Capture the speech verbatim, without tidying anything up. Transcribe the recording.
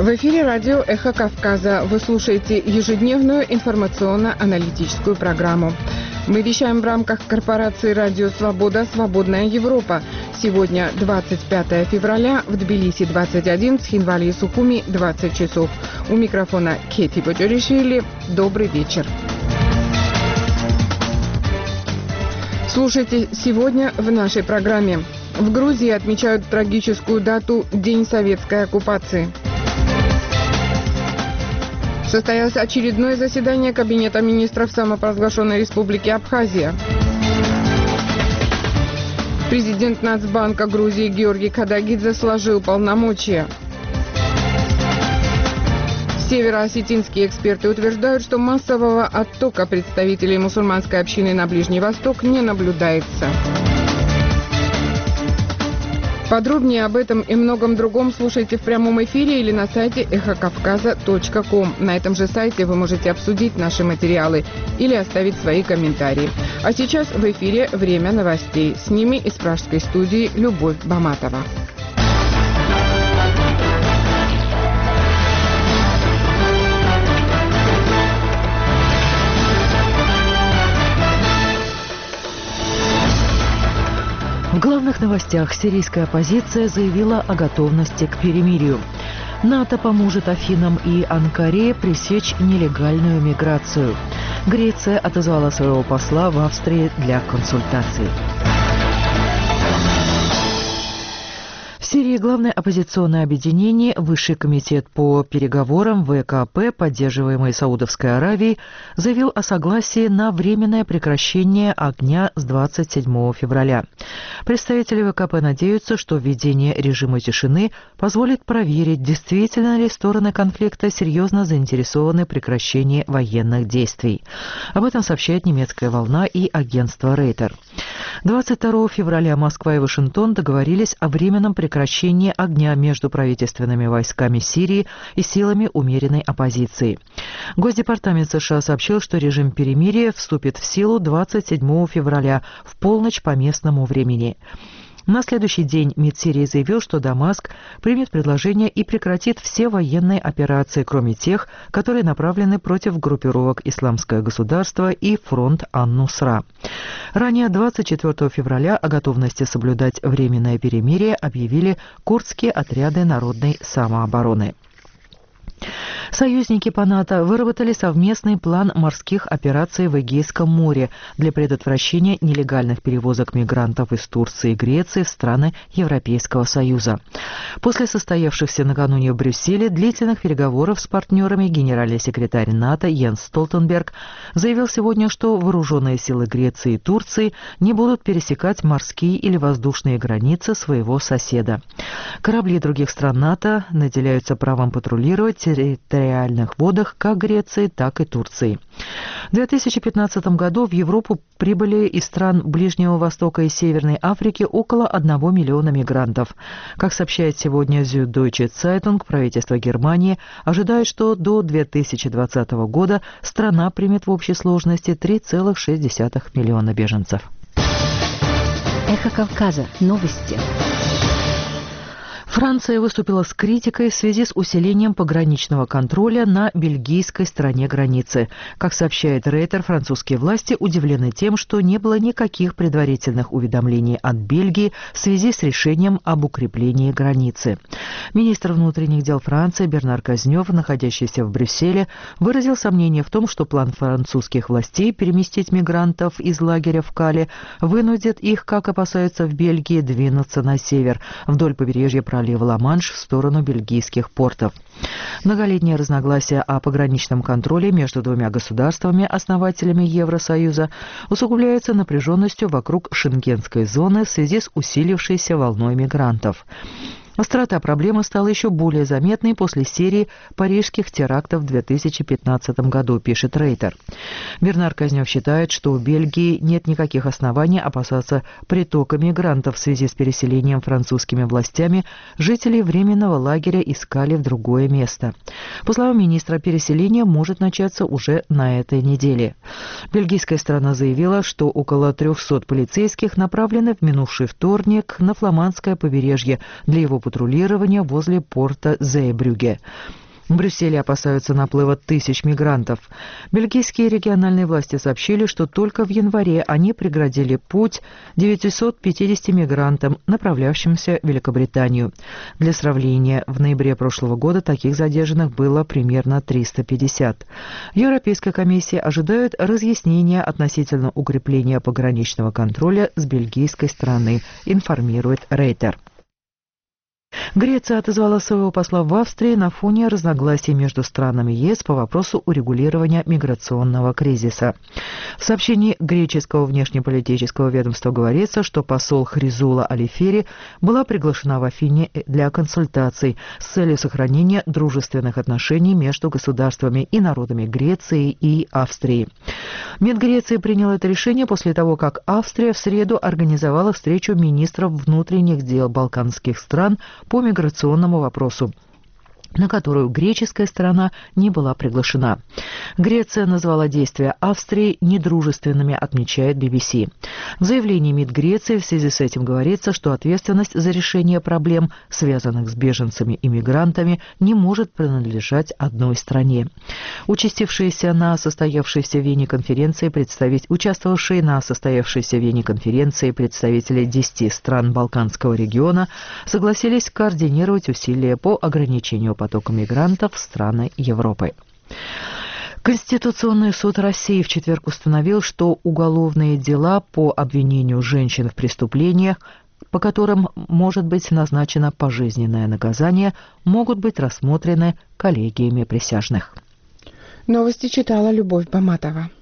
В эфире радио «Эхо Кавказа». Вы слушаете ежедневную информационно-аналитическую программу. Мы вещаем в рамках корпорации «Радио Свобода. Свободная Европа». Сегодня двадцать пятое февраля, в Тбилиси двадцать один, в Цхинвале и Сухуми двадцать часов. У микрофона Кети Боджоришвили. Добрый вечер. Слушайте сегодня в нашей программе. В Грузии отмечают трагическую дату День советской оккупации. Состоялось очередное заседание Кабинета министров самопровозглашенной Республики Абхазия. Президент Нацбанка Грузии Георгий Кадагидзе сложил полномочия. Североосетинские эксперты утверждают, что массового оттока представителей мусульманской общины на Ближний Восток не наблюдается. Подробнее об этом и многом другом слушайте в прямом эфире или на сайте эхо кавказа точка ком. На этом же сайте вы можете обсудить наши материалы или оставить свои комментарии. А сейчас в эфире время новостей. С ними из пражской студии Любовь Баматова. В главных новостях сирийская оппозиция заявила о готовности к перемирию. НАТО поможет Афинам и Анкаре пресечь нелегальную миграцию. Греция отозвала своего посла в Австрии для консультаций. В Сирии главное оппозиционное объединение, Высший комитет по переговорам ВКП, поддерживаемый Саудовской Аравией, заявил о согласии на временное прекращение огня с двадцать седьмого февраля. Представители ВКП надеются, что введение режима тишины позволит проверить, действительно ли стороны конфликта серьезно заинтересованы в прекращении военных действий. Об этом сообщает немецкая «Волна» и агентство Рейтер. двадцать второго февраля Москва и Вашингтон договорились о временном прекращении огня между правительственными войсками Сирии и силами умеренной оппозиции. Госдепартамент США сообщил, что режим перемирия вступит в силу двадцать седьмого февраля в полночь по местному времени. На следующий день МИД Сирии заявил, что Дамаск примет предложение и прекратит все военные операции, кроме тех, которые направлены против группировок «Исламское государство» и фронт Ан-Нусра. Ранее, двадцать четвёртого февраля, о готовности соблюдать временное перемирие объявили курдские отряды народной самообороны. Союзники по НАТО выработали совместный план морских операций в Эгейском море для предотвращения нелегальных перевозок мигрантов из Турции и Греции в страны Европейского Союза. После состоявшихся накануне в Брюсселе длительных переговоров с партнерами генеральный секретарь НАТО Йенс Столтенберг заявил сегодня, что вооруженные силы Греции и Турции не будут пересекать морские или воздушные границы своего соседа. Корабли других стран НАТО наделяются правом патрулировать территориальные реальных водах как Греции, так и Турции. В две тысячи пятнадцатом году в Европу прибыли из стран Ближнего Востока и Северной Африки около одного миллиона мигрантов. Как сообщает сегодня Süddeutsche Zeitung, правительство Германии ожидает, что до две тысячи двадцатого года страна примет в общей сложности три целых шесть десятых миллиона беженцев. Эхо Кавказа. Новости. Франция выступила с критикой в связи с усилением пограничного контроля на бельгийской стороне границы. Как сообщает Рейтер, французские власти удивлены тем, что не было никаких предварительных уведомлений от Бельгии в связи с решением об укреплении границы. Министр внутренних дел Франции Бернар Казнёв, находящийся в Брюсселе, выразил сомнение в том, что план французских властей переместить мигрантов из лагеря в Кале вынудит их, как опасаются в Бельгии, двинуться на север, вдоль побережья пролива Ла-Манш в сторону бельгийских портов. Многолетние разногласия о пограничном контроле между двумя государствами, основателями Евросоюза, усугубляются напряженностью вокруг шенгенской зоны в связи с усилившейся волной мигрантов. Острота проблемы стала еще более заметной после серии парижских терактов в две тысячи пятнадцатом году, пишет Рейтер. Бернар Казнёв считает, что у Бельгии нет никаких оснований опасаться притока мигрантов в связи с переселением французскими властями жителей временного лагеря из Кали в другое место. По словам министра, переселение может начаться уже на этой неделе. Бельгийская сторона заявила, что около трехсот полицейских направлены в минувший вторник на фламандское побережье для его патрулирования возле порта Зейбрюгге. В Брюсселе опасаются наплыва тысяч мигрантов. Бельгийские региональные власти сообщили, что только в январе они преградили путь девятисот пятидесяти мигрантам, направлявшимся в Великобританию. Для сравнения, в ноябре прошлого года таких задержанных было примерно триста пятьдесят. В Европейской комиссии ожидают разъяснения относительно укрепления пограничного контроля с бельгийской стороны, информирует Рейтер. Греция отозвала своего посла в Австрии на фоне разногласий между странами ЕС по вопросу урегулирования миграционного кризиса. В сообщении греческого внешнеполитического ведомства говорится, что посол Хризула Алифери была приглашена в Афины для консультаций с целью сохранения дружественных отношений между государствами и народами Греции и Австрии. МИД Греции принял это решение после того, как Австрия в среду организовала встречу министров внутренних дел балканских стран по миграционному вопросу, на которую греческая сторона не была приглашена. Греция назвала действия Австрии недружественными, отмечает би би си. В заявлении МИД Греции в связи с этим говорится, что ответственность за решение проблем, связанных с беженцами и мигрантами, не может принадлежать одной стране. Участившиеся на состоявшейся в Вене конференции представить, участвовавшие на состоявшейся в Вене конференции представители десяти стран Балканского региона согласились координировать усилия по ограничению потока мигрантов в страны Европы. Конституционный суд России в четверг установил, что уголовные дела по обвинению женщин в преступлениях, по которым может быть назначено пожизненное наказание, могут быть рассмотрены коллегиями присяжных. Новости читала Любовь Баматова.